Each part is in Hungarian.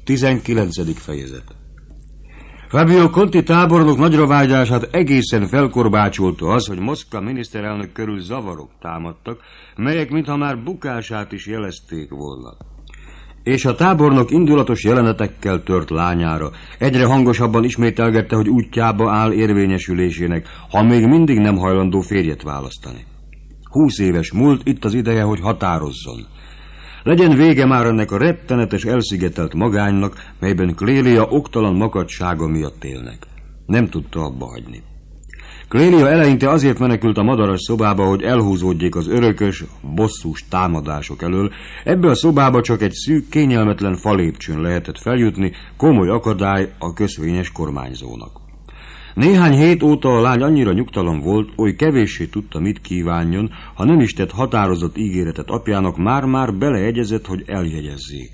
19. fejezet. Fabio Conti tábornok nagyra vágyását egészen felkorbácsolta az, hogy Moszkva miniszterelnök körül zavarok támadtak, melyek mintha már bukását is jelezték volna. És a tábornok indulatos jelenetekkel tört lányára, egyre hangosabban ismételgette, hogy útjába áll érvényesülésének, ha még mindig nem hajlandó férjet választani. 20 éves múlt, itt az ideje, hogy határozzon. Legyen vége már ennek a rettenetes elszigetelt magánynak, melyben Clélia oktalan makadsága miatt élnek. Nem tudta abba hagyni. Clélia eleinte azért menekült a madaras szobába, hogy elhúzódjék az örökös, bosszús támadások elől. Ebbe a szobába csak egy szűk, kényelmetlen falépcsőn lehetett feljutni, komoly akadály a köszvényes kormányzónak. Néhány hét óta a lány annyira nyugtalan volt, oly kevéssé tudta, mit kívánjon, ha nem is tett határozott ígéretet apjának, már-már beleegyezett, hogy eljegyezzék.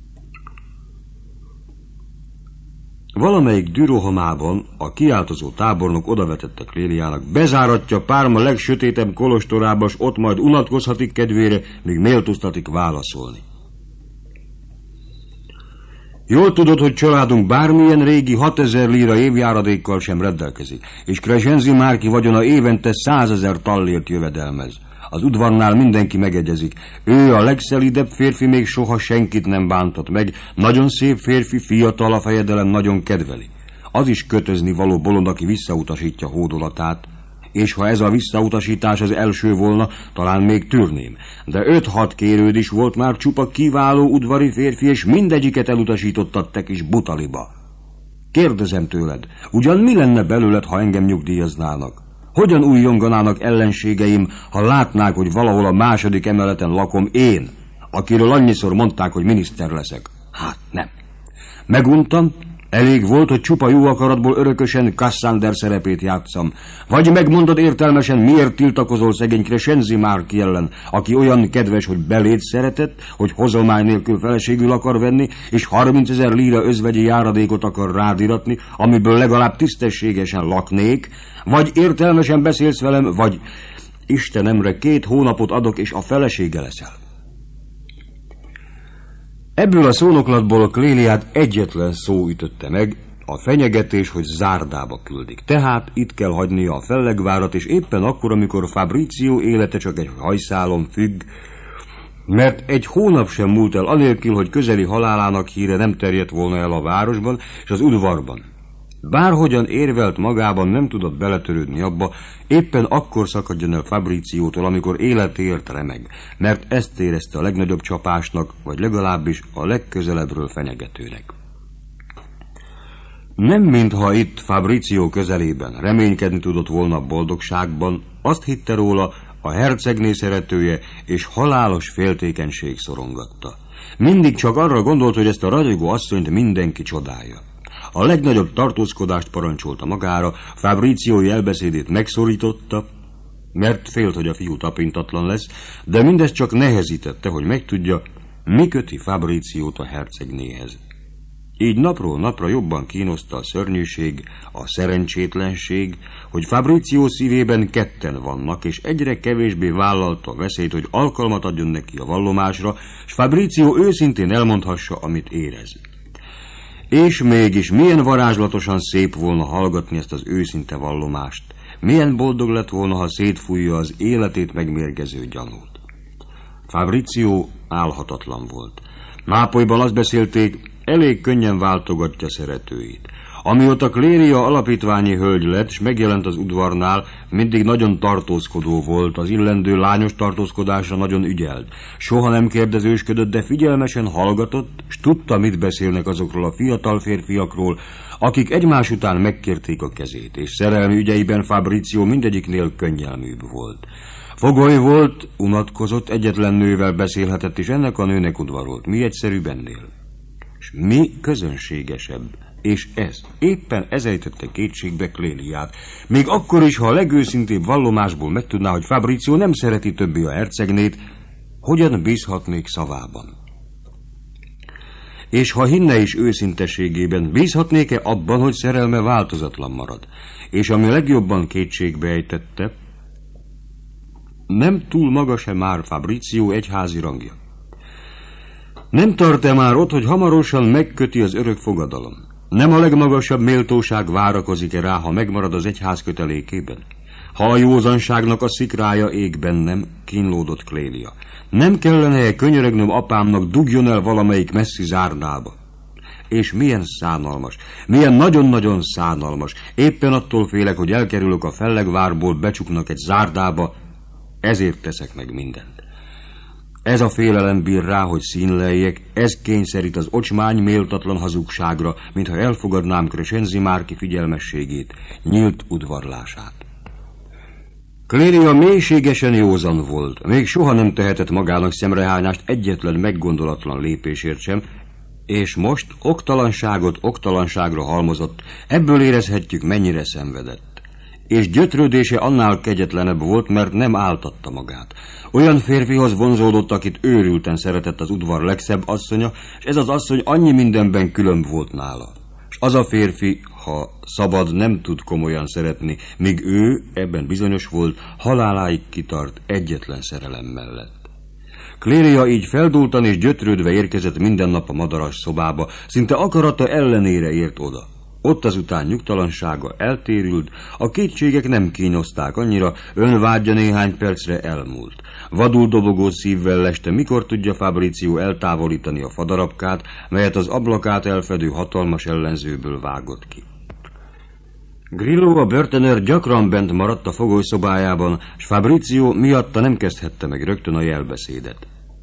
Valamelyik dürohamában a kiáltozó tábornok odavetette Cléliának: bezáratja Párma legsötétebb kolostorába, s ott majd unatkozhatik kedvére, míg méltóztatik válaszolni. Jól tudod, hogy családunk bármilyen régi 6000 lira évjáradékkal sem rendelkezik, és Crescenzi Márki vagyona évente 100 000 tallért jövedelmez. Az udvarnál mindenki megegyezik. Ő a legszelidebb férfi, még soha senkit nem bántott meg. Nagyon szép férfi, fiatal, a fejedelem nagyon kedveli. Az is kötözni való bolond, aki visszautasítja hódolatát. És ha ez a visszautasítás az első volna, talán még tűrném. De 5-6 kérőd is volt már, csupa kiváló udvari férfi, és mindegyiket elutasítottad te kis butaliba. Kérdezem tőled, ugyan mi lenne belőled, ha engem nyugdíjaznának? Hogyan újjonganának ellenségeim, ha látnák, hogy valahol a második emeleten lakom én, akiről annyiszor mondták, hogy miniszter leszek? Hát nem. Meguntam, elég volt, hogy csupa jó akaratból örökösen Cassander szerepét játszam. Vagy megmondod értelmesen, miért tiltakozol szegény Crescenzi Márki ellen, aki olyan kedves, hogy beléd szeretett, hogy hozomány nélkül feleségül akar venni, és 30 000 lira özvegyi járadékot akar rád iratni, amiből legalább tisztességesen laknék. Vagy értelmesen beszélsz velem, vagy Istenemre 2 hónapot adok, és a felesége leszel. Ebből a szónoklatból Cléliát egyetlen szó ütötte meg, a fenyegetés, hogy zárdába küldik. Tehát itt kell hagynia a fellegvárat, és éppen akkor, amikor Fabrizio élete csak egy hajszálon függ, mert egy hónap sem múlt el anélkül, hogy közeli halálának híre nem terjedt volna el a városban és az udvarban. Bárhogyan érvelt magában, nem tudott beletörődni abba, éppen akkor szakadjon el Fabriziótól, amikor életéért remeg, mert ezt érezte a legnagyobb csapásnak, vagy legalábbis a legközelebbről fenyegetőnek. Nem mintha itt Fabrizio közelében reménykedni tudott volna a boldogságban, azt hitte róla, a hercegné szeretője és halálos féltékenység szorongatta. Mindig csak arra gondolt, hogy ezt a ragyogó asszonyt mindenki csodálja. A legnagyobb tartózkodást parancsolta magára, Fabrizio jelbeszédét megszorította, mert félt, hogy a fiú tapintatlan lesz, de mindez csak nehezítette, hogy megtudja, mi köti Fabriziót a hercegnéhez. Így napról napra jobban kínoszta a szörnyűség, a szerencsétlenség, hogy Fabrizio szívében ketten vannak, és egyre kevésbé vállalta a veszélyt, hogy alkalmat adjon neki a vallomásra, és Fabrizio őszintén elmondhassa, amit érez. És mégis milyen varázslatosan szép volna hallgatni ezt az őszinte vallomást. Milyen boldog lett volna, ha szétfújja az életét megmérgező gyanút. Fabrizio álhatatlan volt. Nápolyban azt beszélték, elég könnyen váltogatja szeretőit. Amióta Clélia alapítványi hölgy lett, s megjelent az udvarnál, mindig nagyon tartózkodó volt, az illendő lányos tartózkodásra nagyon ügyelt. Soha nem kérdezősködött, de figyelmesen hallgatott, s tudta, mit beszélnek azokról a fiatal férfiakról, akik egymás után megkérték a kezét, és szerelmi ügyeiben Fabrizio mindegyiknél könnyelműbb volt. Fogoly volt, unatkozott, egyetlen nővel beszélhetett, és ennek a nőnek udvarolt. Mi egyszerűbb ennél? És mi közönségesebb? És ez, éppen ez ejtette kétségbe Cléliát. Még akkor is, ha a legőszintébb vallomásból megtudná, hogy Fabrizio nem szereti többé a hercegnét, hogyan bízhatnék szavában? És ha hinne is őszintességében, bízhatnék-e abban, hogy szerelme változatlan marad? És ami legjobban kétségbe ejtette, nem túl magas-e már Fabrizio egyházi rangja? Nem tart-e már ott, hogy hamarosan megköti az örök fogadalom? Nem a legmagasabb méltóság várakozik-e rá, ha megmarad az egyház kötelékében? Ha a józanságnak a szikrája ég bennem, kínlódott Clélia. Nem kellene-e könyörögnöm apámnak, dugjon el valamelyik messzi zárdába? És milyen szánalmas, milyen nagyon-nagyon szánalmas. Éppen attól félek, hogy elkerülök a Fellegvárból, becsuknak egy zárdába, ezért teszek meg mindent. Ez a félelem bír rá, hogy színleljek, ez kényszerít az ocsmány méltatlan hazugságra, mintha elfogadnám Crescenzi Márki figyelmességét, nyílt udvarlását. Clélia mélységesen józan volt, még soha nem tehetett magának szemrehányást egyetlen meggondolatlan lépésért sem, és most oktalanságot oktalanságra halmozott, ebből érezhetjük, mennyire szenvedett. És gyötrődése annál kegyetlenebb volt, mert nem áltatta magát. Olyan férfihoz vonzódott, akit őrülten szeretett az udvar legszebb asszonya, és ez az asszony annyi mindenben különb volt nála. És az a férfi, ha szabad, nem tud komolyan szeretni, míg ő, ebben bizonyos volt, haláláig kitart egyetlen szerelem mellett. Clélia így feldúltan és gyötrődve érkezett minden nap a madaras szobába, szinte akarata ellenére ért oda. Ott azután nyugtalansága eltérült, a kétségek nem kínozták annyira, önvágya néhány percre elmúlt. Vadul dobogó szívvel leste, mikor tudja Fabrizio eltávolítani a fadarabkát, melyet az ablakát elfedő hatalmas ellenzőből vágott ki. Grillo, a börtönőr, gyakran bent maradt a fogolyszobájában, s Fabrizio miatta nem kezdhette meg rögtön a jelbeszédet.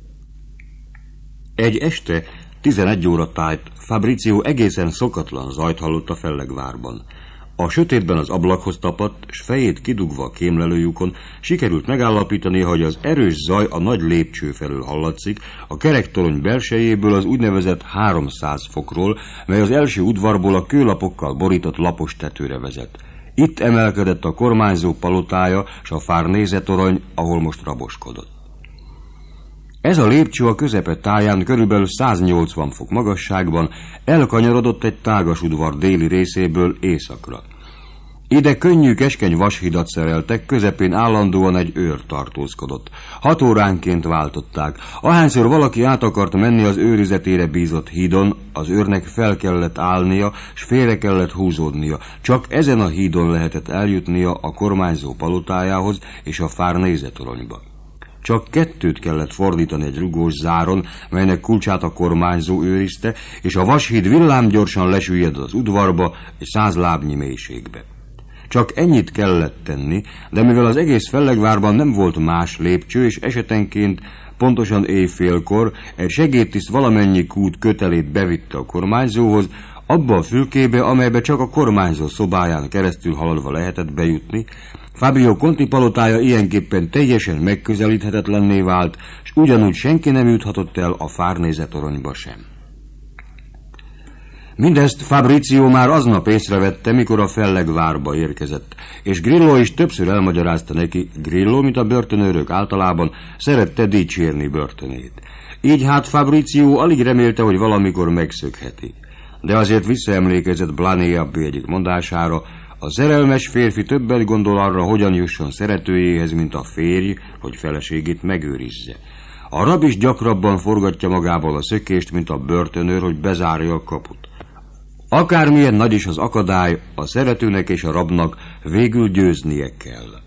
Egy este, 11 óra tájt, Fabrizio egészen szokatlan zajt hallott a Fellegvárban. A sötétben az ablakhoz tapadt, s fejét kidugva a kémlelőjukon sikerült megállapítani, hogy az erős zaj a nagy lépcső felől hallatszik, a kerektorony belsejéből az úgynevezett 300 fokról, mely az első udvarból a kőlapokkal borított lapos tetőre vezet. Itt emelkedett a kormányzó palotája, s a Farnese torony, ahol most raboskodott. Ez a lépcső a közepe táján körülbelül 180 fok magasságban elkanyarodott egy tágas udvar déli részéből északra. Ide könnyű, keskeny vashidat szereltek, közepén állandóan egy őr tartózkodott. 6 óránként váltották. Ahányszor valaki át akart menni az őrizetére bízott hídon, az őrnek fel kellett állnia, s félre kellett húzódnia. Csak ezen a hídon lehetett eljutnia a kormányzó palotájához és a Farnese toronyba. Csak 2 kellett fordítani egy rugós záron, melynek kulcsát a kormányzó őrizte, és a vashíd villámgyorsan lesüllyed az udvarba egy 100 lábnyi mélységbe. Csak ennyit kellett tenni, de mivel az egész Fellegvárban nem volt más lépcső, és esetenként pontosan éjfélkor egy segédtiszt valamennyi kút kötelét bevitte a kormányzóhoz, abba a fülkébe, amelybe csak a kormányzó szobáján keresztül haladva lehetett bejutni, Fabio Conti palotája ilyenképpen teljesen megközelíthetetlenné vált, és ugyanúgy senki nem juthatott el a Farnese toronyba sem. Mindezt Fabrizio már aznap észrevette, mikor a Fellegvárba érkezett, és Grillo is többször elmagyarázta neki. Grillo, mint a börtönőrök általában, szerette dicsérni börtönét. Így hát Fabrizio alig remélte, hogy valamikor megszökheti. De azért visszaemlékezett Blané abbé egyik mondására: a szerelmes férfi többet gondol arra, hogyan jusson szeretőjéhez, mint a férj, hogy feleségét megőrizze. A rab is gyakrabban forgatja magával a szökést, mint a börtönőr, hogy bezárja a kaput. Akármilyen nagy is az akadály, a szeretőnek és a rabnak végül győznie kell.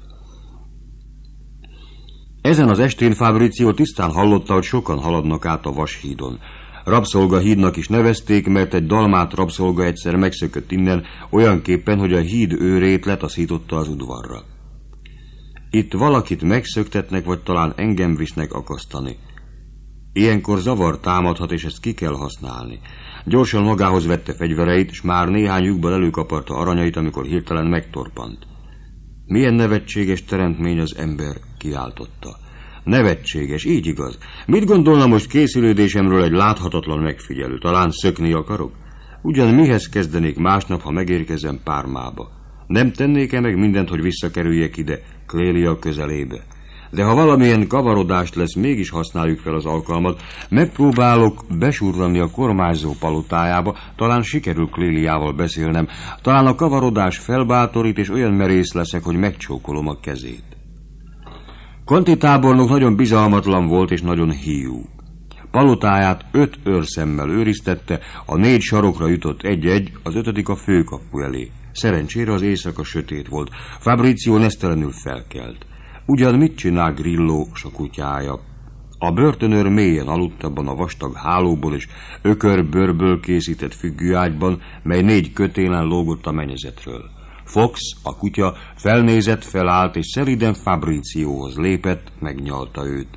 Ezen az estén Fabrizio tisztán hallotta, hogy sokan haladnak át a vashídon. Rabszolgahídnak is nevezték, mert egy dalmát rabszolga egyszer megszökött innen, olyanképpen, hogy a híd őrét letaszította az udvarra. Itt valakit megszöktetnek, vagy talán engem visznek akasztani. Ilyenkor zavar támadhat, és ezt ki kell használni. Gyorsan magához vette fegyvereit, s már néhány lyukban előkaparta aranyait, amikor hirtelen megtorpant. Milyen nevetséges teremtmény az ember, kiáltotta. Nevetséges, így igaz. Mit gondolna most készülődésemről egy láthatatlan megfigyelő? Talán szökni akarok? Ugyan mihez kezdenék másnap, ha megérkezem Pármába? Nem tennék-e meg mindent, hogy visszakerüljek ide, Clélia közelébe? De ha valamilyen kavarodást lesz, mégis használjuk fel az alkalmat. Megpróbálok besurrani a kormányzó palotájába, talán sikerül Cléliával beszélnem. Talán a kavarodás felbátorít, és olyan merész leszek, hogy megcsókolom a kezét. Conti tábornok nagyon bizalmatlan volt, és nagyon hiú. Palotáját 5 őrszemmel őriztette, a 4 sarokra jutott egy-egy, az 5. a főkapu elé. Szerencsére az éjszaka sötét volt. Fabrizio nesztelenül felkelt. Ugyan mit csinál Grillo s a kutyája? A börtönőr mélyen aludt abban a vastag hálóból és ökörbőrből készített függőágyban, mely 4 kötélen lógott a mennyezetről. Fox, a kutya, felnézett, felállt, és szeliden Fabriziohoz lépett, megnyalta őt.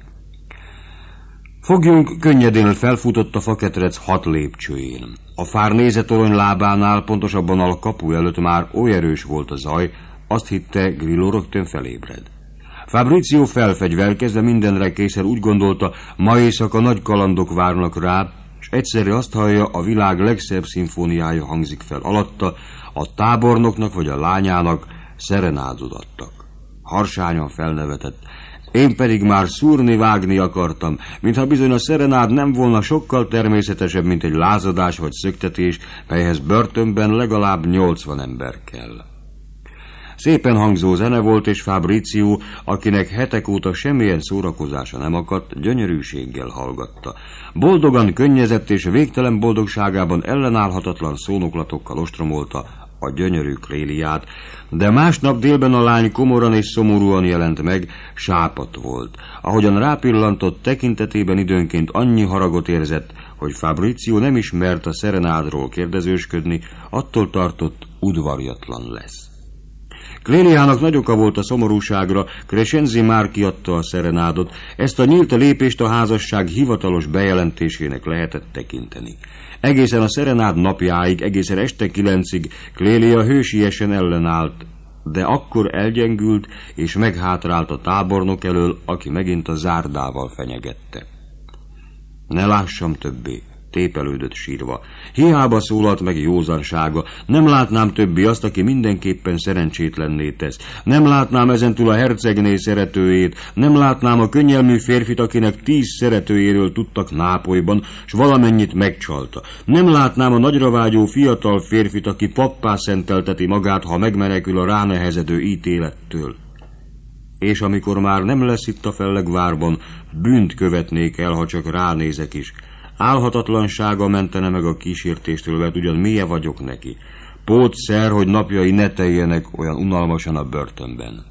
Fogjunk könnyedén felfutott a faketrec 6 lépcsőjén. A fárnézetorony lábánál, pontosabban a kapu előtt már oly erős volt a zaj, azt hitte, Grillo rögtön felébred. Fabrizio felfegyverkezve mindenre készen úgy gondolta, ma éjszaka nagy kalandok várnak rá, és egyszerre azt hallja, a világ legszebb szimfóniája hangzik fel alatta, a tábornoknak vagy a lányának szerenádot adtak. Harsányan felnevetett. Én pedig már szúrni, vágni akartam, mintha bizony a szerenád nem volna sokkal természetesebb, mint egy lázadás vagy szöktetés, melyhez börtönben legalább 80 ember kell. Szépen hangzó zene volt, és Fabrizio, akinek hetek óta semmilyen szórakozása nem akadt, gyönyörűséggel hallgatta. Boldogan könnyezett, és végtelen boldogságában ellenállhatatlan szónoklatokkal ostromolta a gyönyörű Cléliát, de másnap délben a lány komoran és szomorúan jelent meg, sápadt volt. Ahogyan rápillantott, tekintetében időnként annyi haragot érzett, hogy Fabrizio nem ismert a szerenádról kérdezősködni, attól tartott, udvariatlan lesz. Cléliának nagy oka volt a szomorúságra, Crescenzi már kiadta a szerenádot, ezt a nyílt lépést a házasság hivatalos bejelentésének lehetett tekinteni. Egészen a szerenád napjáig, egészen este 9-ig Clélia hősiesen ellenállt, de akkor elgyengült és meghátrált a tábornok elől, aki megint a zárdával fenyegette. Ne lássam többé, tépelődött sírva. Hiába szólalt meg józansága, nem látnám többé azt, aki mindenképpen szerencsétlenné tesz. Nem látnám ezentúl a hercegné szeretőjét, nem látnám a könnyelmű férfit, akinek 10 szeretőjéről tudtak Nápolyban, s valamennyit megcsalta. Nem látnám a nagyra vágyó fiatal férfit, aki pappá szentelteti magát, ha megmenekül a ránehezedő ítélettől. És amikor már nem lesz itt a fellegvárban, bűnt követnék el, ha csak ránézek is. Álhatatlansága mentene meg a kísértéstől, mert ugyan milyen vagyok neki. Pótszer, hogy napjai ne teljenek olyan unalmasan a börtönben.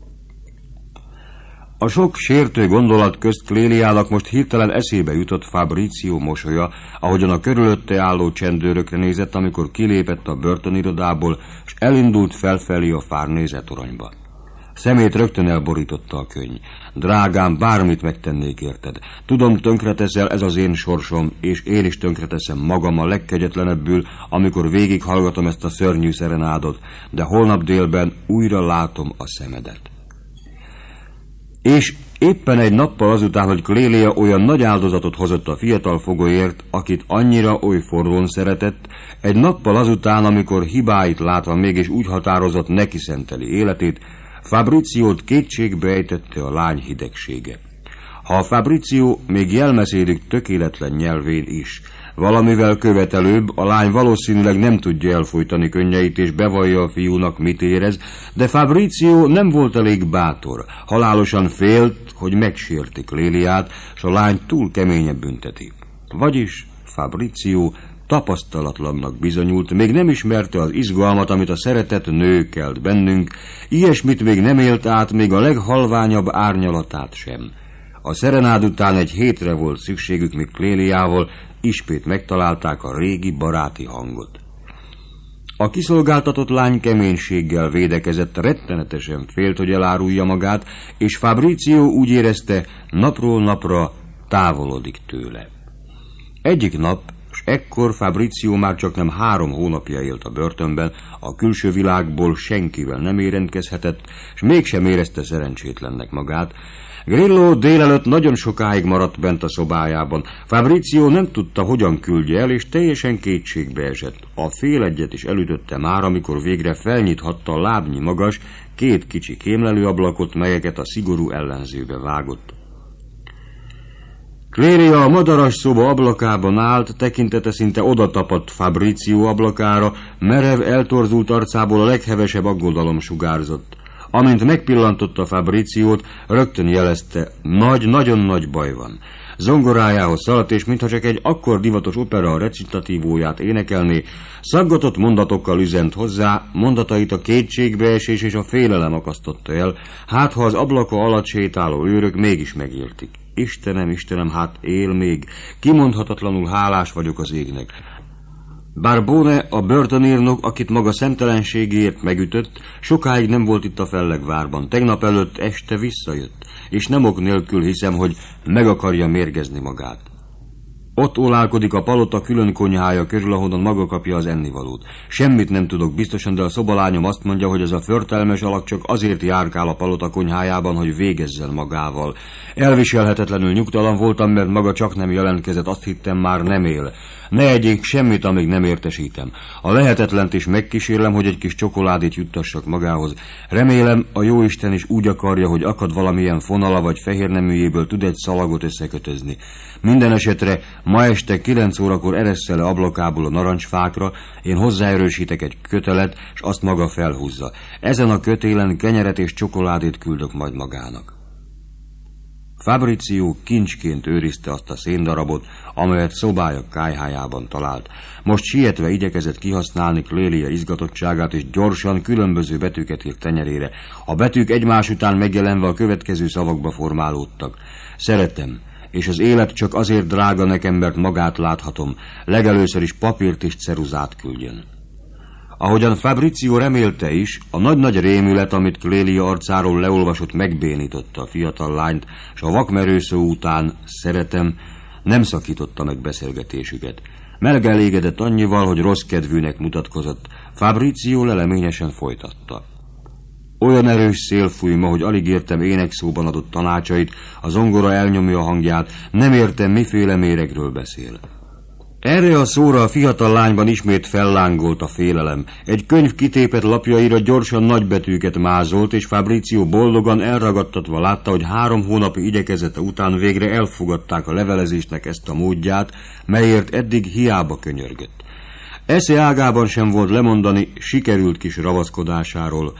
A sok sértő gondolat közt Cléliának most hirtelen eszébe jutott Fabrizio mosolya, ahogyan a körülötte álló csendőrökre nézett, amikor kilépett a börtönirodából, és elindult felfelé a fárnézetoronyba. Szemét rögtön elborította a könny. Drágám, bármit megtennék érted. Tudom, tönkreteszel, ez az én sorsom, és én is tönkreteszem magam a legkegyetlenebbül, amikor végighallgatom ezt a szörnyű szerenádot, de holnap délben újra látom a szemedet. És éppen egy nappal azután, hogy Clélia olyan nagy áldozatot hozott a fiatal fogolyért, akit annyira oly forrón szeretett, egy nappal azután, amikor hibáit látva mégis úgy határozott neki szenteli életét, Fabriciót kétségbe ejtette a lány hidegsége. Ha a Fabrizio még jelmezédik tökéletlen nyelvén is, valamivel követelőbb, a lány valószínűleg nem tudja elfojtani könnyeit és bevallja a fiúnak, mit érez, de Fabrizio nem volt elég bátor, halálosan félt, hogy megsérti Cléliát, s a lány túl keményen bünteti. Vagyis Fabrizio tapasztalatlannak bizonyult, még nem ismerte az izgalmat, amit a szeretett nő kelt bennünk, ilyesmit még nem élt át, még a leghalványabb árnyalatát sem. A szerenád után egy hétre volt szükségük, míg Cléliával ismét megtalálták a régi baráti hangot. A kiszolgáltatott lány keménységgel védekezett, rettenetesen félt, hogy elárulja magát, és Fabrizio úgy érezte, napról napra távolodik tőle. Egyik nap, s ekkor Fabrizio már csak nem 3 hónapja élt a börtönben, a külső világból senkivel nem érintkezhetett, s mégsem érezte szerencsétlennek magát. Grillo délelőtt nagyon sokáig maradt bent a szobájában. Fabrizio nem tudta, hogyan küldje el, és teljesen kétségbe esett. A fél egyet is elütötte már, amikor végre felnyithatta a lábnyi magas, 2 kicsi kémlelőablakot, melyeket a szigorú ellenzőbe vágott. Clélia a madaras szoba ablakában állt, tekintete szinte odatapadt Fabrizio ablakára, merev, eltorzult arcából a leghevesebb aggodalom sugárzott. Amint megpillantotta Fabriciót, rögtön jelezte, nagyon nagy baj van. Zongorájához szaladt, és mintha csak egy akkor divatos opera recitatívóját énekelné, szaggatott mondatokkal üzent hozzá, mondatait a kétségbeesés és a félelem akasztotta el, hát ha az ablaka alatt sétáló őrök mégis megértik. Istenem, Istenem, hát él még, kimondhatatlanul hálás vagyok az égnek. Barbone, a börtönírnok, akit maga szemtelenségéért megütött, sokáig nem volt itt a Fellegvárban. Tegnap előtt este visszajött, és nem ok nélkül hiszem, hogy meg akarja mérgezni magát. Ott ólálkodik a palota külön konyhája körül, ahonnan maga kapja az ennivalót. Semmit nem tudok biztosan, de a szobalányom azt mondja, hogy ez a förtelmes alak csak azért járkál a palota konyhájában, hogy végezzen magával. Elviselhetetlenül nyugtalan voltam, mert maga csak nem jelentkezett, azt hittem, már nem él. Ne egyék semmit, amíg nem értesítem. A lehetetlent is megkísérlem, hogy egy kis csokoládét juttassak magához. Remélem, a jóisten is úgy akarja, hogy akad valamilyen fonala vagy fehérneműjéből tud egy szalagot összekötözni. Minden esetre ma este 9 órakor eresszel le ablakából a narancsfákra, én hozzáerősítek egy kötelet, és azt maga felhúzza. Ezen a kötélen kenyeret és csokoládét küldök majd magának. Fabrizio kincsként őrizte azt a széndarabot, amelyet szobája kályhájában talált. Most sietve igyekezett kihasználni Clélia izgatottságát, és gyorsan különböző betűket írt tenyerére. A betűk egymás után megjelenve a következő szavakba formálódtak. Szeretem, és az élet csak azért drága nekem, mert magát láthatom. Legelőször is papírt és ceruzát küldjön. Ahogyan Fabrizio remélte is, a nagy-nagy rémület, amit Clélia arcáról leolvasott, megbénította a fiatal lányt, és a vakmerő szó után, szeretem, nem szakította meg beszélgetésüket. Megelégedett annyival, hogy rossz kedvűnek mutatkozott. Fabrizio leleményesen folytatta. Olyan erős szél fúj ma, hogy alig értem énekszóban adott tanácsait, a zongora elnyomja a hangját, nem értem, miféle méregről beszél. Erre a szóra a fiatal lányban ismét fellángolt a félelem. Egy könyv kitépett lapjaira gyorsan nagybetűket mázolt, és Fabrizio boldogan elragadtatva látta, hogy 3 hónapi igyekezete után végre elfogadták a levelezésnek ezt a módját, melyért eddig hiába könyörgött. Esze ágában sem volt lemondani sikerült kis ravaszkodásáról.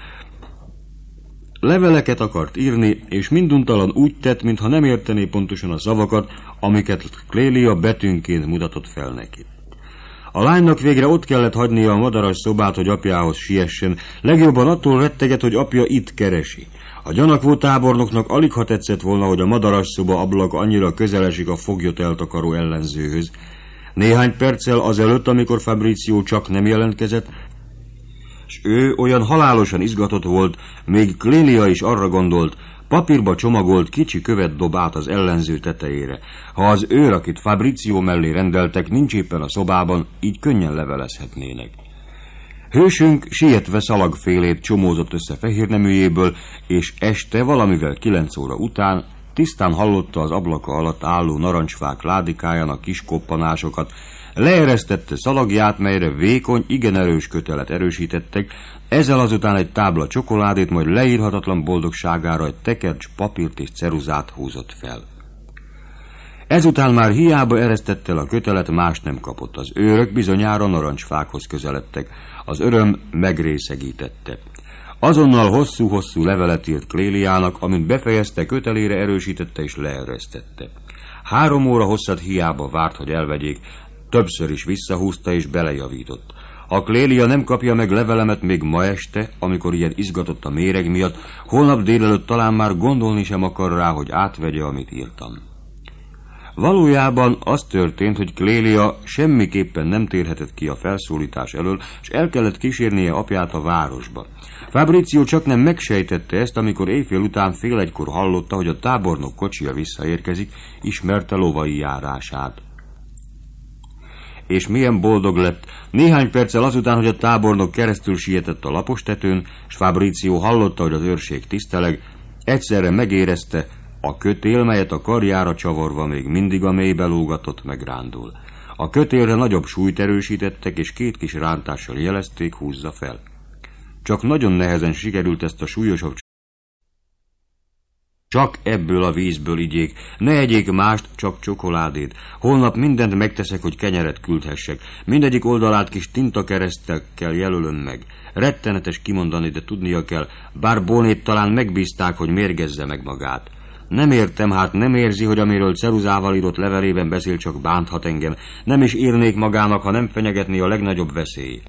Leveleket akart írni, és minduntalan úgy tett, mintha nem értené pontosan a szavakat, amiket Clélia betűnként mutatott fel neki. A lánynak végre ott kellett hagynia a madaras szobát, hogy apjához siessen, legjobban attól retteget, hogy apja itt keresi. A gyanakvó tábornoknak aligha tetszett volna, hogy a madaras szoba ablak annyira közel esik a foglyot eltakaró ellenzőhöz. Néhány perccel azelőtt, amikor Fabrizio csak nem jelentkezett, és ő olyan halálosan izgatott volt, még Clélia is arra gondolt, papírba csomagolt kicsi követ dob át az ellenző tetejére. Ha az őr, akit Fabrizio mellé rendeltek, nincs éppen a szobában, így könnyen levelezhetnének. Hősünk sietve szalagfélét csomózott össze fehérneműjéből, és este valamivel 9 óra után tisztán hallotta az ablaka alatt álló narancsfák ládikájának kis koppanásokat, leeresztette szalagját, melyre vékony, igen erős kötelet erősítettek, ezzel azután egy tábla csokoládét, majd leírhatatlan boldogságára egy tekercs papírt és ceruzát húzott fel. Ezután már hiába eresztette el a kötelet, más nem kapott. Az őrök bizonyára narancsfákhoz közeledtek. Az öröm megrészegítette. Azonnal hosszú-hosszú levelet írt Cléliának, amint befejezte, kötelére erősítette és leeresztette. 3 óra hosszat hiába várt, hogy elvegyék, többször is visszahúzta és belejavított. Ha Clélia nem kapja meg levelemet még ma este, amikor ilyen izgatott a méreg miatt, holnap délelőtt talán már gondolni sem akar rá, hogy átvegye, amit írtam. Valójában az történt, hogy Clélia semmiképpen nem térhetett ki a felszólítás elől, és el kellett kísérnie apját a városba. Fabrizio csak nem megsejtette ezt, amikor éjfél után 1:30 hallotta, hogy a tábornok kocsija visszaérkezik, ismerte lovai járását. És milyen boldog lett, néhány perccel azután, hogy a tábornok keresztül sietett a lapostetőn, és Fabrizio hallotta, hogy az őrség tiszteleg, egyszerre megérezte, a kötél, melyet a karjára csavarva még mindig a mélybe lógatott, megrándul. A kötélre nagyobb súlyt erősítettek, és 2 kis rántással jelezték, húzza fel. Csak nagyon nehezen sikerült ezt a súlyosabb csak ebből a vízből igyék, ne egyék mást, csak csokoládét. Holnap mindent megteszek, hogy kenyeret küldhessek. Mindegyik oldalát kis tintakeresztekkel jelölöm meg. Rettenetes kimondani, de tudnia kell, bár Bonét talán megbízták, hogy mérgezze meg magát. Nem értem, hát nem érzi, hogy amiről ceruzával írott levelében beszél, csak bánthat engem. Nem is írnék magának, ha nem fenyegetné a legnagyobb veszély.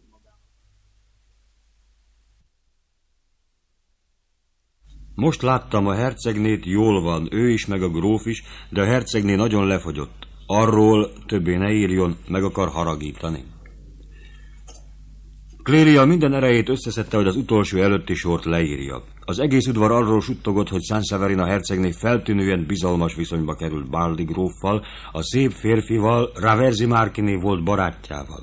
Most láttam, a hercegnét jól van, ő is, meg a gróf is, de a hercegné nagyon lefogyott. Arról többé ne írjon, meg akar haragítani. Clélia minden erejét összeszedte, hogy az utolsó előtti sort leírja. Az egész udvar arról suttogott, hogy Sanseverina hercegné feltűnően bizalmas viszonyba került Baldi gróffal, a szép férfival, Raversi Márkiné volt barátjával.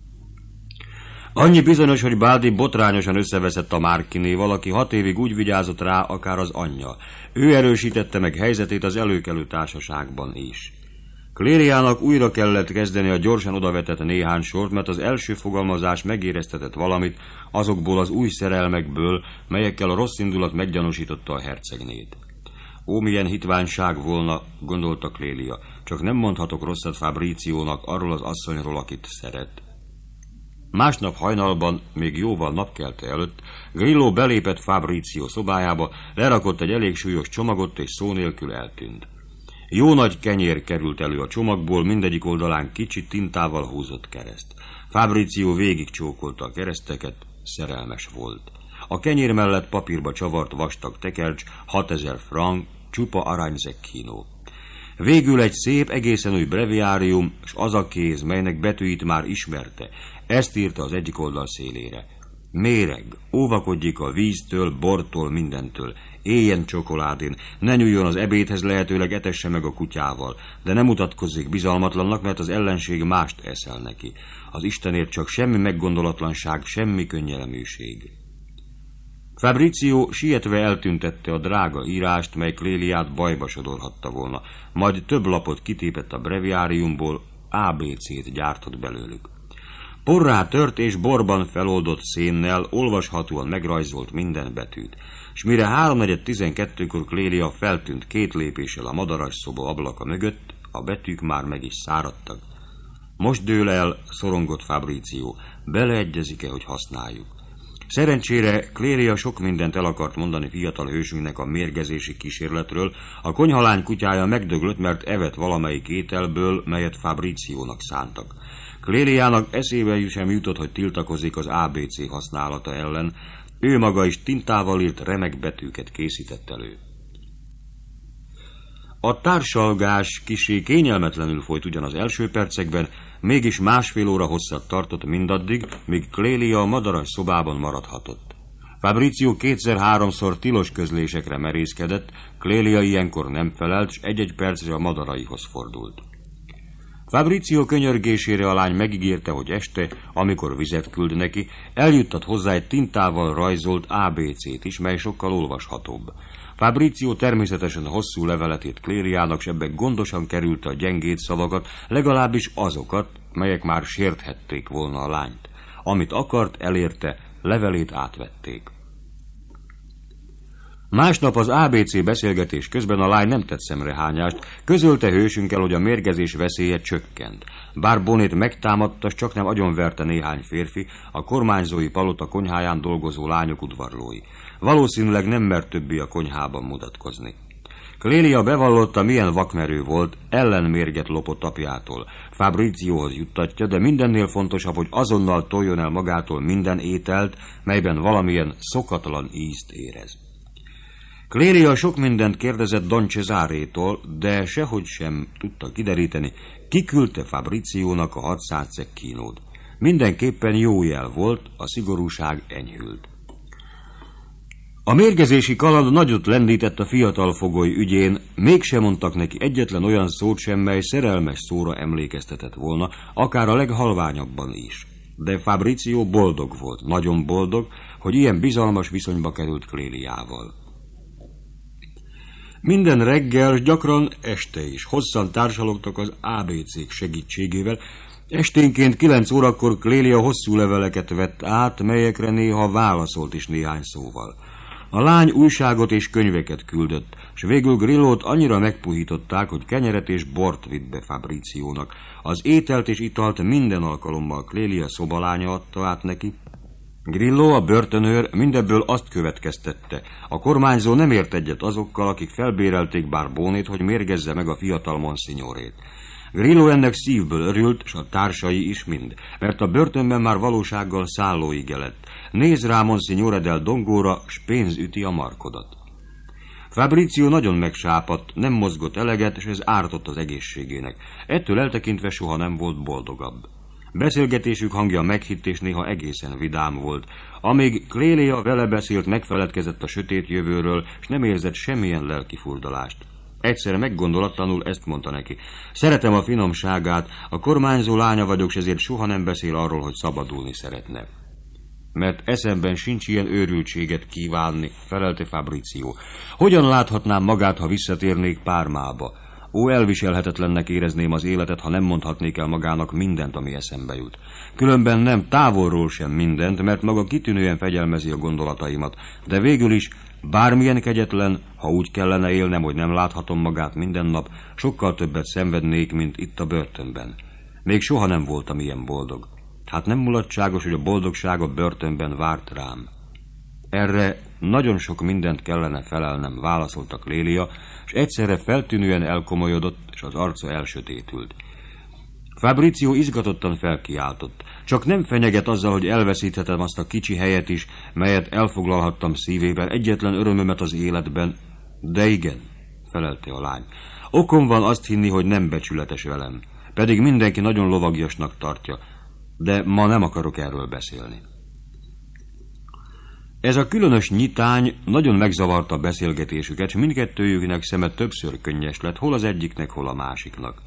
Annyi bizonyos, hogy Baldi botrányosan összeveszett a Márkinéval, aki 6 évig úgy vigyázott rá, akár az anyja. Ő erősítette meg helyzetét az előkelő társaságban is. Clériának újra kellett kezdeni a gyorsan odavetett néhány sort, mert az első fogalmazás megéreztetett valamit azokból az új szerelmekből, melyekkel a rossz indulat meggyanúsította a hercegnét. Ó, milyen hitványság volna, gondolta Clélia, csak nem mondhatok rosszat Fabriciónak arról az asszonyról, akit szeret. Másnap hajnalban, még jóval napkelte előtt, Grillo belépett Fabricio szobájába, lerakott egy elég súlyos csomagot, és szó nélkül eltűnt. Jó nagy kenyér került elő a csomagból, mindegyik oldalán kicsi tintával húzott kereszt. Fabricio végig csókolta a kereszteket, szerelmes volt. A kenyér mellett papírba csavart vastag tekercs, 6000 frank, csupa aranyzekkínó. Végül egy szép, egészen új breviárium, s az a kéz, melynek betűit már ismerte. Ezt írta az egyik oldal szélére. Méreg, óvakodjék a víztől, bortól, mindentől. Éljen csokoládén, ne nyúljon az ebédhez, lehetőleg etesse meg a kutyával, de ne mutatkozzék bizalmatlannak, mert az ellenség mást eszel neki. Az Istenért csak semmi meggondolatlanság, semmi könnyelműség. Fabricio sietve eltüntette a drága írást, mely Cléliát bajba sodorhatta volna, majd több lapot kitépett a breviáriumból, ABC-t gyártott belőlük. Porrá tört és borban feloldott szénnel olvashatóan megrajzolt minden betűt, s mire 3:12-kor Clélia feltűnt 2 lépéssel a madaras szoba ablaka mögött, a betűk már meg is száradtak. Most dől el, szorongott Fabricio, beleegyezik-e, hogy használjuk. Szerencsére Clélia sok mindent el akart mondani fiatal hősünknek a mérgezési kísérletről, a konyhalány kutyája megdöglött, mert evett valamelyik ételből, melyet Fabriciónak szántak. Cléliának eszébe sem jutott, hogy tiltakozik az ABC használata ellen, ő maga is tintával írt remek betűket készített elő. A társalgás kissé kényelmetlenül folyt ugyan az első percekben, mégis 1,5 óra hosszat tartott mindaddig, míg Clélia a madaras szobában maradhatott. Fabricio 2-3-szor tilos közlésekre merészkedett, Clélia ilyenkor nem felelt, s egy-egy percre a madaraihoz fordult. Fabricio könyörgésére a lány megígérte, hogy este, amikor vizet küld neki, eljuttat hozzá egy tintával rajzolt ABC-t is, mely sokkal olvashatóbb. Fabricio természetesen a hosszú leveletét Cléliának, s ebben gondosan kerülte a gyengéd szavakat, legalábbis azokat, melyek már sérthették volna a lányt. Amit akart, elérte, levelét átvették. Másnap az ABC beszélgetés közben a lány nem tett szemrehányást, közölte hősünkkel, hogy a mérgezés veszélye csökkent. Bár Bonét megtámadta, s csaknem agyonverte néhány férfi, a kormányzói palota konyháján dolgozó lányok udvarlói. Valószínűleg nem mert többé a konyhában mutatkozni. Clélia bevallotta, milyen vakmerő volt, ellenmérget lopott apjától. Fabricióhoz juttatja, de mindennél fontosabb, hogy azonnal toljon el magától minden ételt, melyben valamilyen szokatlan ízt érez. Clélia sok mindent kérdezett Don Cesarétól, de sehogy sem tudta kideríteni, ki küldte Fabriciónak a 600 zekkínót. Mindenképpen jó jel volt, a szigorúság enyhült. A mérgezési kaland nagyot lendített a fiatal fogoly ügyén, mégsem mondtak neki egyetlen olyan szót sem, mely szerelmes szóra emlékeztetett volna, akár a leghalványabban is. De Fabricio boldog volt, nagyon boldog, hogy ilyen bizalmas viszonyba került Cléliával. Minden reggel, gyakran este is hosszan társalogtak az ABC-k segítségével. Esténként 9 órakor Clélia hosszú leveleket vett át, melyekre néha válaszolt is néhány szóval. A lány újságot és könyveket küldött, s végül Grillót annyira megpuhították, hogy kenyeret és bort vitt be Fabriciónak. Az ételt és italt minden alkalommal Clélia szobalánya adta át neki, Grillo, a börtönőr mindebből azt következtette. A kormányzó nem ért egyet azokkal, akik felbérelték Barbónét, hogy mérgezze meg a fiatal monsignorét. Grillo ennek szívből örült, s a társai is mind, mert a börtönben már valósággal szállóige lett. Néz rá Monsignore del Dongóra, s pénz üti a markodat. Fabrizio nagyon megsápadt, nem mozgott eleget, és ez ártott az egészségének. Ettől eltekintve soha nem volt boldogabb. Beszélgetésük hangja meghitt és néha egészen vidám volt. Amíg Clélia vele beszélt, megfeledkezett a sötét jövőről, és nem érzett semmilyen lelki furdalást. Egyszer meggondolatlanul ezt mondta neki. Szeretem a finomságát, a kormányzó lánya vagyok, és ezért soha nem beszél arról, hogy szabadulni szeretne. Mert eszemben sincs ilyen őrültséget kívánni, felelte Fabrizio. Hogyan láthatnám magát, ha visszatérnék Pármába? Ó, elviselhetetlennek érezném az életet, ha nem mondhatnék el magának mindent, ami eszembe jut. Különben nem, távolról sem mindent, mert maga kitűnően fegyelmezi a gondolataimat, de végül is bármilyen kegyetlen, ha úgy kellene élnem, hogy nem láthatom magát minden nap, sokkal többet szenvednék, mint itt a börtönben. Még soha nem voltam ilyen boldog. Hát nem mulatságos, hogy a boldogság a börtönben várt rám. Erre nagyon sok mindent kellene felelnem, válaszolta Clélia, és egyszerre feltűnően elkomolyodott, és az arca elsötétült. Fabrizio izgatottan felkiáltott. Csak nem fenyeget azzal, hogy elveszíthetem azt a kicsi helyet is, melyet elfoglalhattam szívében, egyetlen örömömet az életben. De igen, felelte a lány. Okom van azt hinni, hogy nem becsületes velem, pedig mindenki nagyon lovagiasnak tartja, de ma nem akarok erről beszélni. Ez a különös nyitány nagyon megzavarta a beszélgetésüket, és mindkettőjüknek szeme többször könnyes lett, hol az egyiknek, hol a másiknak.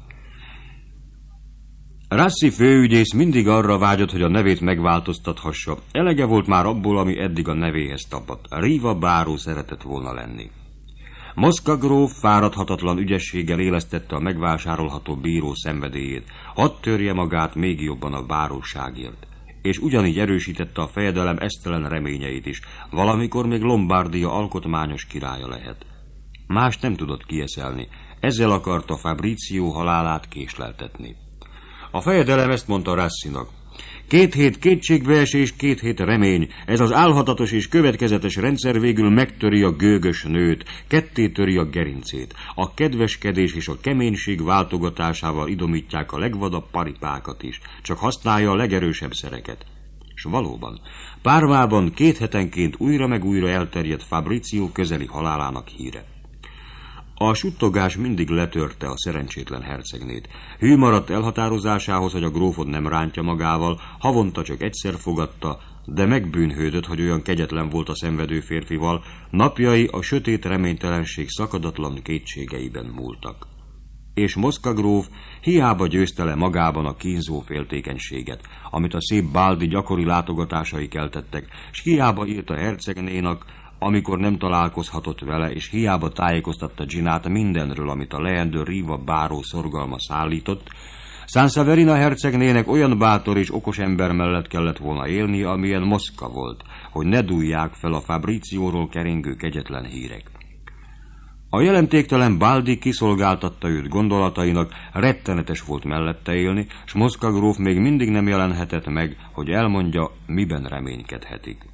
Rassi főügyész mindig arra vágyott, hogy a nevét megváltoztathassa. Elege volt már abból, ami eddig a nevéhez tapadt. Riva báró szeretett volna lenni. Mosca gróf fáradhatatlan ügyességgel élesztette a megvásárolható bíró szenvedélyét. Hadd törje magát még jobban a báróságért. És ugyanígy erősítette a fejedelem esztelen reményeit is. Valamikor még Lombardia alkotmányos királya lehet. Más nem tudott kieszelni. Ezzel akarta Fabrizio halálát késleltetni. A fejedelem ezt mondta Rassinak. 2 hét kétségbeesés, 2 hét remény. Ez az álhatatos és következetes rendszer végül megtöri a gőgös nőt, kettétöri a gerincét. A kedveskedés és a keménység váltogatásával idomítják a legvadabb paripákat is, csak használja a legerősebb szereket. És valóban, Pármában 2 hetenként újra meg újra elterjedt Fabrizio közeli halálának híre. A suttogás mindig letörte a szerencsétlen hercegnét. Hű maradt elhatározásához, hogy a grófot nem rántja magával, havonta csak egyszer fogadta, de megbűnhődött, hogy olyan kegyetlen volt a szenvedő férfival, napjai a sötét reménytelenség szakadatlan kétségeiben múltak. És Mosca gróf hiába győzte le magában a kínzó féltékenységet, amit a szép Baldi gyakori látogatásai keltettek, s hiába írta hercegnénak, amikor nem találkozhatott vele, és hiába tájékoztatta Ginát mindenről, amit a leendő Riva báró szorgalma szállított, Sanseverina hercegnének olyan bátor és okos ember mellett kellett volna élni, amilyen Mosca volt, hogy ne dúlják fel a Fabricióról keringő kegyetlen hírek. A jelentéktelen Baldi kiszolgáltatta őt gondolatainak, rettenetes volt mellette élni, s Mosca gróf még mindig nem jelenhetett meg, hogy elmondja, miben reménykedhetik.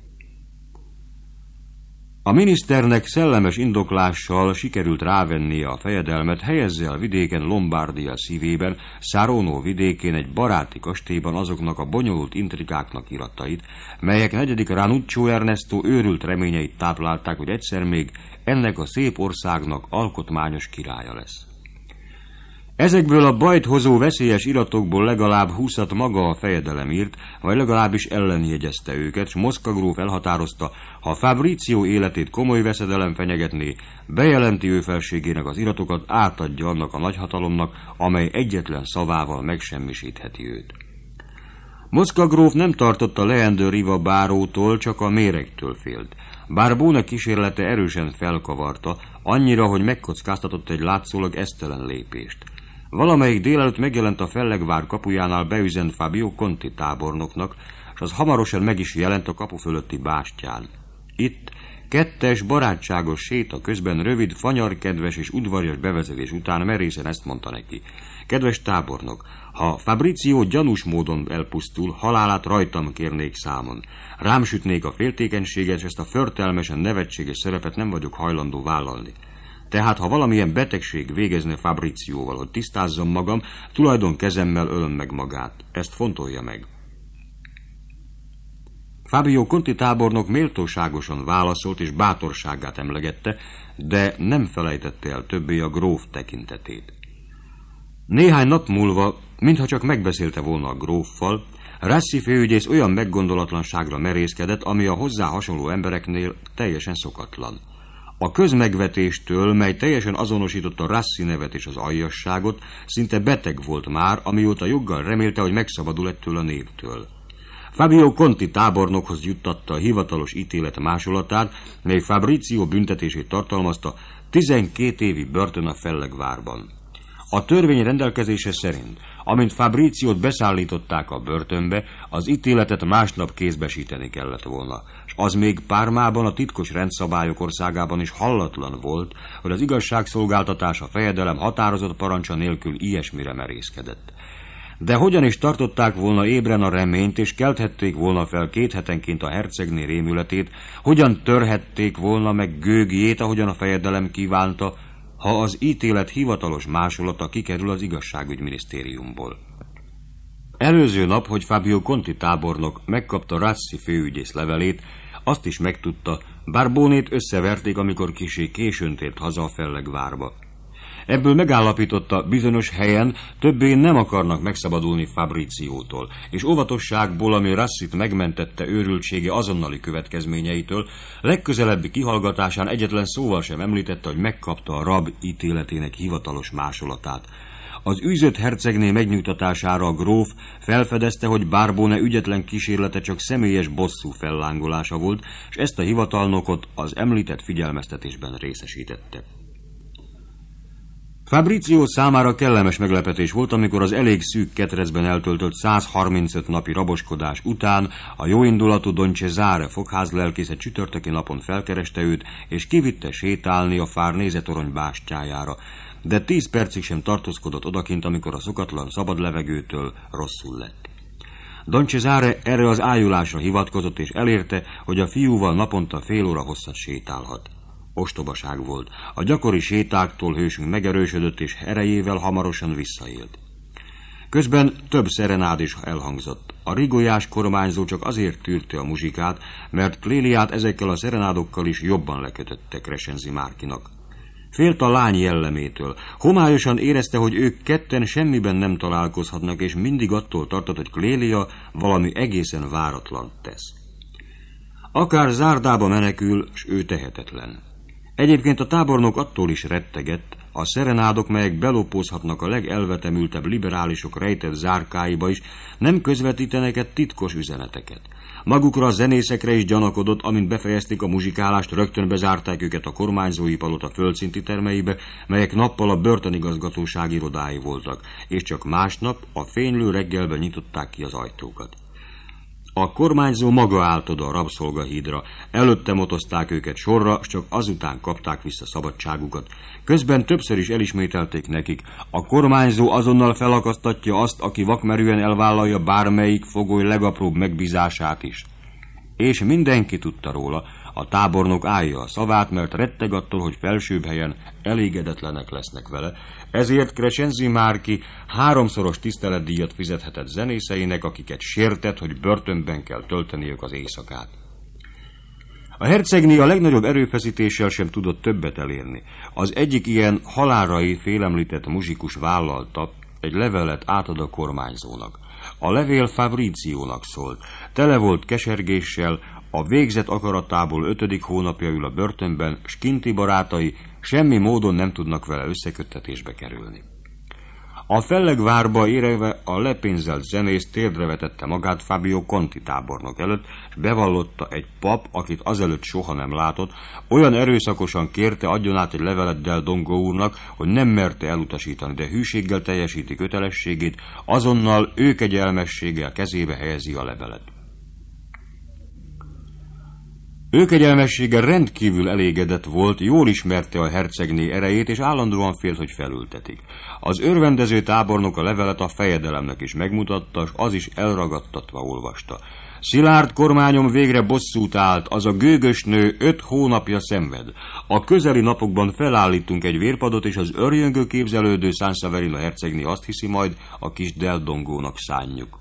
A miniszternek szellemes indoklással sikerült rávennie a fejedelmet, helyezze a vidéken Lombardia szívében, Saronno vidékén egy baráti kastélyban azoknak a bonyolult intrigáknak iratait, melyek 4. Ranuccio Ernesto őrült reményeit táplálták, hogy egyszer még ennek a szép országnak alkotmányos királya lesz. Ezekből a bajt hozó veszélyes iratokból legalább 20-at maga a fejedelem írt, vagy legalábbis ellenjegyezte őket, s Mosca gróf elhatározta, ha Fabrizio életét komoly veszedelem fenyegetné, bejelenti ő felségének az iratokat, átadja annak a nagyhatalomnak, amely egyetlen szavával megsemmisítheti őt. Mosca gróf nem tartotta leendő Riva bárótól, csak a méregtől félt. Barbone kísérlete erősen felkavarta, annyira, hogy megkockáztatott egy látszólag esztelen lépést. Valamelyik délelőtt megjelent a Fellegvár kapujánál beüzent Fabio Conti tábornoknak, és az hamarosan meg is jelent a kapu fölötti bástyán. Itt 2 barátságos séta közben rövid, fanyarkedves és udvarias bevezetés után merészen ezt mondta neki. Kedves tábornok, Ha Fabrizio gyanús módon elpusztul, halálát rajtam kérnék számon. Rám sütnék a féltékenységet, és ezt a förtelmesen nevetséges szerepet nem vagyok hajlandó vállalni. Tehát, ha valamilyen betegség végezne Fabricióval, hogy tisztázzam magam, tulajdon kezemmel ölöm meg magát. Ezt fontolja meg. Fabio Conti tábornok méltóságosan válaszolt és bátorságát emlegette, de nem felejtette el többé a gróf tekintetét. Néhány nap múlva, mintha csak megbeszélte volna a gróffal, Rassi főügyész olyan meggondolatlanságra merészkedett, ami a hozzá hasonló embereknél teljesen szokatlan. A közmegvetéstől, mely teljesen azonosította Rassi nevet és az aljasságot, szinte beteg volt már, amióta joggal remélte, hogy megszabadul ettől a névtől. Fabio Conti tábornokhoz juttatta a hivatalos ítélet másolatát, mely Fabrizio büntetését tartalmazta, 12 évi börtön a Fellegvárban. A törvény rendelkezése szerint, amint Fabriciót beszállították a börtönbe, az ítéletet másnap kézbesíteni kellett volna, és az még Pármában, a titkos rendszabályok országában is hallatlan volt, hogy az igazságszolgáltatás a fejedelem határozott parancsa nélkül ilyesmire merészkedett. De hogyan is tartották volna ébren a reményt, és kelthették volna fel 2 hetenként a hercegné rémületét, hogyan törhették volna meg gőgjét, ahogyan a fejedelem kívánta, ha az ítélet hivatalos másolata kikerül az igazságügyminisztériumból. Előző nap, hogy Fabio Conti tábornok megkapta Rassi főügyész levelét, azt is megtudta, Barbónét összeverték, amikor kissé későn tért haza a Fellegvárba. Ebből megállapította, bizonyos helyen többé nem akarnak megszabadulni Fabriciótól, és óvatosságból, ami Rassit megmentette őrültsége azonnali következményeitől, legközelebbi kihallgatásán egyetlen szóval sem említette, hogy megkapta a rab ítéletének hivatalos másolatát. Az űzött hercegné megnyugtatására a gróf felfedezte, hogy Barbone ügyetlen kísérlete csak személyes bosszú fellángolása volt, és ezt a hivatalnokot az említett figyelmeztetésben részesítette. Fabrizio számára kellemes meglepetés volt, amikor az elég szűk ketrecben eltöltött 135 napi raboskodás után a jóindulatú Don Cesare fogházlelkésze csütörtöki napon felkereste őt, és kivitte sétálni a Farnese torony bástyájára, de 10 percig sem tartózkodott odakint, amikor a szokatlan szabad levegőtől rosszul lett. Don Cesare erre az ájulásra hivatkozott, és elérte, hogy a fiúval naponta fél óra hosszat sétálhat. Ostobaság volt. A gyakori sétáktól hősünk megerősödött, és erejével hamarosan visszaélt. Közben több szerenád is elhangzott. A rigolyás kormányzó csak azért tűrte a muzsikát, mert Cléliát ezekkel a szerenádokkal is jobban lekötötte Crescenzi Márkinak. Félt a lány jellemétől. Homályosan érezte, hogy ők ketten semmiben nem találkozhatnak, és mindig attól tartott, hogy Clélia valami egészen váratlan tesz. Akár zárdába menekül, s ő tehetetlen. Egyébként a tábornok attól is rettegett, a szerenádok, melyek belopózhatnak a legelvetemültebb liberálisok rejtett zárkáiba is, nem közvetítenek titkos üzeneteket. Magukra a zenészekre is gyanakodott, amint befejezték a muzsikálást, rögtön bezárták őket a kormányzói palota földszinti termeibe, melyek nappal a börtönigazgatóság irodái voltak, és csak másnap a fénylő reggelben nyitották ki az ajtókat. A kormányzó maga állt oda a rabszolgahídra, előtte motozták őket sorra, s csak azután kapták vissza szabadságukat. Közben többször is elismételték nekik, a kormányzó azonnal felakasztatja azt, aki vakmerően elvállalja bármelyik fogoly legapróbb megbízását is. És mindenki tudta róla, a tábornok állja a szavát, mert retteg attól, hogy felsőbb helyen elégedetlenek lesznek vele, ezért Crescenzi Márki 3-szoros tiszteletdíjat fizethetett zenészeinek, akiket sértett, hogy börtönben kell tölteniük az éjszakát. A hercegné a legnagyobb erőfeszítéssel sem tudott többet elérni. Az egyik ilyen halálrai félemlített muzsikus vállalta, egy levelet átad a kormányzónak. A levél Fabriciónak szólt, tele volt kesergéssel, a végzett akaratából 5. hónapja ül a börtönben, s kinti barátai semmi módon nem tudnak vele összeköttetésbe kerülni. A Fellegvárba érve a lepénzelt zenész térdre vetette magát Fabio Conti tábornok előtt, s bevallotta egy pap, akit azelőtt soha nem látott, olyan erőszakosan kérte, adjon át egy levelet Del Dongo úrnak, hogy nem merte elutasítani, de hűséggel teljesíti kötelességét, azonnal ő kegyelmességgel kezébe helyezi a levelet. Ő kegyelmessége rendkívül elégedett volt, jól ismerte a hercegné erejét, és állandóan félt, hogy felültetik. Az örvendező tábornok a levelet a fejedelemnek is megmutatta, s az is elragadtatva olvasta. Szilárd kormányom végre bosszút állt, az a gőgös nő 5 hónapja szenved. A közeli napokban felállítunk egy vérpadot, és az örjöngő képzelődő Sanseverino hercegné azt hiszi majd, a kis Del Dongónak szánjuk.